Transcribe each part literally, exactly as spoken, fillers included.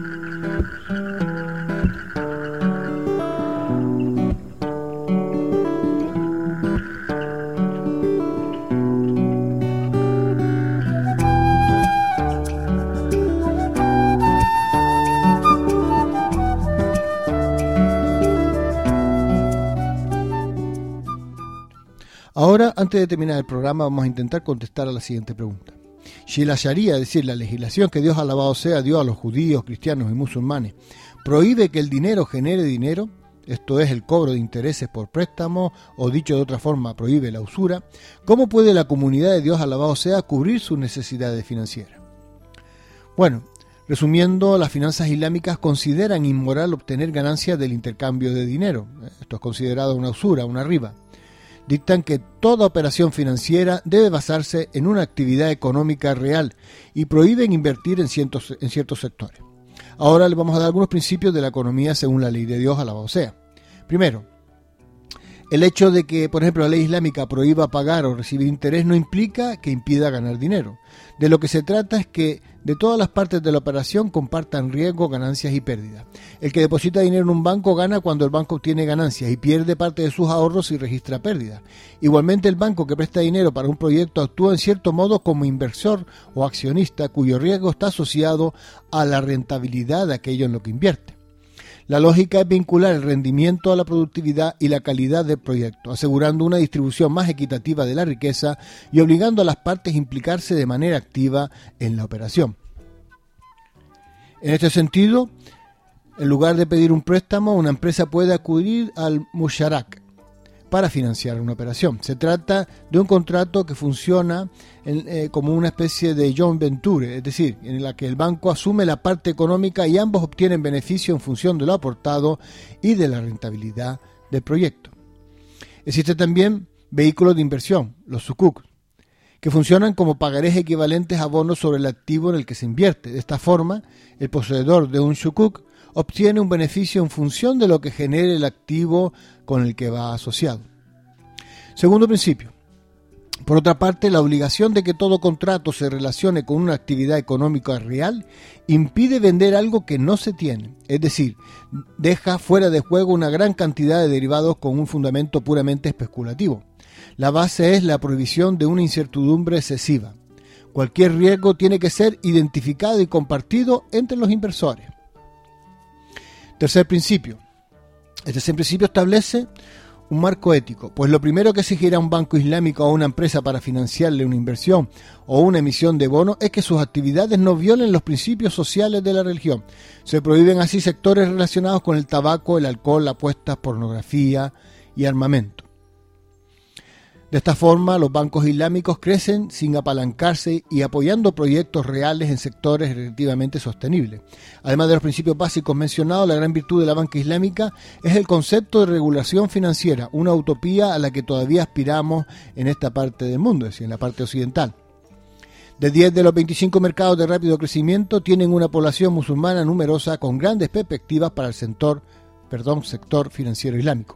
Ahora, antes de terminar el programa, vamos a intentar contestar a la siguiente pregunta. Si la Sharia, es decir, la legislación que Dios alabado sea dio a los judíos, cristianos y musulmanes, prohíbe que el dinero genere dinero, esto es, el cobro de intereses por préstamo, o dicho de otra forma, prohíbe la usura, ¿cómo puede la comunidad de Dios alabado sea cubrir sus necesidades financieras? Bueno, resumiendo, las finanzas islámicas consideran inmoral obtener ganancias del intercambio de dinero. Esto es considerado una usura, una riba. Dictan que toda operación financiera debe basarse en una actividad económica real y prohíben invertir en ciertos, en ciertos sectores. Ahora les vamos a dar algunos principios de la economía según la ley de Dios, alabado sea. Primero, el hecho de que, por ejemplo, la ley islámica prohíba pagar o recibir interés no implica que impida ganar dinero. De lo que se trata es que de todas las partes de la operación compartan riesgo, ganancias y pérdidas. El que deposita dinero en un banco gana cuando el banco obtiene ganancias y pierde parte de sus ahorros y registra pérdidas. Igualmente, el banco que presta dinero para un proyecto actúa en cierto modo como inversor o accionista cuyo riesgo está asociado a la rentabilidad de aquello en lo que invierte. La lógica es vincular el rendimiento a la productividad y la calidad del proyecto, asegurando una distribución más equitativa de la riqueza y obligando a las partes a implicarse de manera activa en la operación. En este sentido, en lugar de pedir un préstamo, una empresa puede acudir al musharak para financiar una operación. Se trata de un contrato que funciona en, eh, como una especie de joint venture, es decir, en la que el banco asume la parte económica y ambos obtienen beneficio en función de lo aportado y de la rentabilidad del proyecto. Existen también vehículos de inversión, los sukuk, que funcionan como pagarés equivalentes a bonos sobre el activo en el que se invierte. De esta forma, el poseedor de un sukuk obtiene un beneficio en función de lo que genere el activo con el que va asociado. Segundo principio. Por otra parte, la obligación de que todo contrato se relacione con una actividad económica real impide vender algo que no se tiene, es decir, deja fuera de juego una gran cantidad de derivados con un fundamento puramente especulativo. La base es la prohibición de una incertidumbre excesiva. Cualquier riesgo tiene que ser identificado y compartido entre los inversores. Tercer principio. El tercer principio establece un marco ético, pues lo primero que exigirá un banco islámico a una empresa para financiarle una inversión o una emisión de bonos es que sus actividades no violen los principios sociales de la religión. Se prohíben así sectores relacionados con el tabaco, el alcohol, apuestas, pornografía y armamento. De esta forma, los bancos islámicos crecen sin apalancarse y apoyando proyectos reales en sectores relativamente sostenibles. Además de los principios básicos mencionados, la gran virtud de la banca islámica es el concepto de regulación financiera, una utopía a la que todavía aspiramos en esta parte del mundo, es decir, en la parte occidental. De diez de los veinticinco mercados de rápido crecimiento tienen una población musulmana numerosa con grandes perspectivas para el sector, perdón, sector financiero islámico.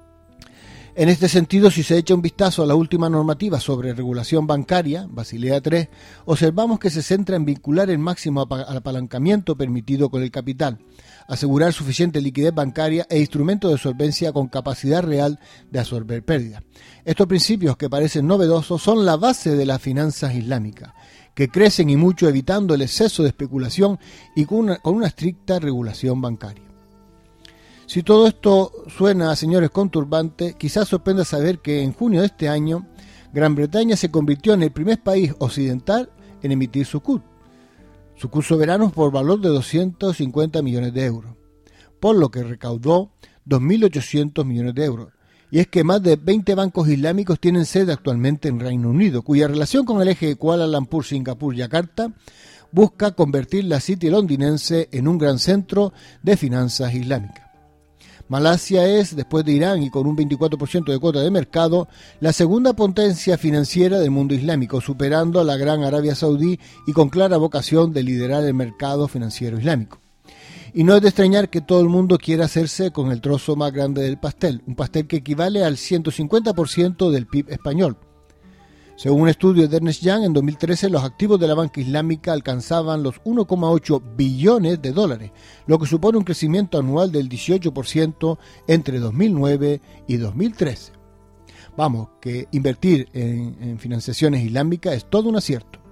En este sentido, si se echa un vistazo a la última normativa sobre regulación bancaria, Basilea tres, observamos que se centra en vincular el máximo apalancamiento permitido con el capital, asegurar suficiente liquidez bancaria e instrumentos de solvencia con capacidad real de absorber pérdidas. Estos principios, que parecen novedosos, son la base de las finanzas islámicas, que crecen y mucho evitando el exceso de especulación y con una, con una estricta regulación bancaria. Si todo esto suena a señores con turbante, quizás sorprenda saber que en junio de este año, Gran Bretaña se convirtió en el primer país occidental en emitir sukuk, sukuk soberanos por valor de doscientos cincuenta millones de euros, por lo que recaudó dos mil ochocientos millones de euros. Y es que más de veinte bancos islámicos tienen sede actualmente en Reino Unido, cuya relación con el eje Kuala Lumpur, Singapur y Yakarta busca convertir la City londinense en un gran centro de finanzas islámicas. Malasia es, después de Irán y con un veinticuatro por ciento de cuota de mercado, la segunda potencia financiera del mundo islámico, superando a la gran Arabia Saudí y con clara vocación de liderar el mercado financiero islámico. Y no es de extrañar que todo el mundo quiera hacerse con el trozo más grande del pastel, un pastel que equivale al ciento cincuenta por ciento del P I B español. Según un estudio de Ernst Young, en dos mil trece los activos de la banca islámica alcanzaban los uno coma ocho billones de dólares, lo que supone un crecimiento anual del dieciocho por ciento entre dos mil nueve y dos mil trece. Vamos, que invertir en, en financiaciones islámicas es todo un acierto.